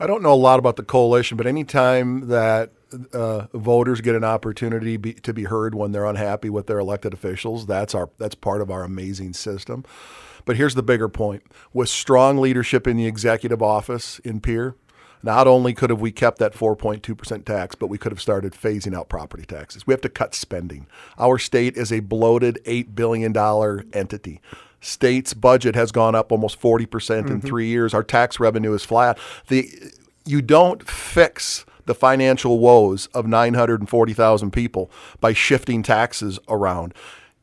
I don't know a lot about the coalition, but anytime that voters get an opportunity to be heard when they're unhappy with their elected officials, that's part of our amazing system. But here's the bigger point: with strong leadership in the executive office in Pierre, not only could have we kept that 4.2% tax, but we could have started phasing out property taxes. We have to cut spending. Our state is a bloated $8 billion entity. State's budget has gone up almost 40% in 3 years. Our tax revenue is flat. You don't fix the financial woes of 940,000 people by shifting taxes around.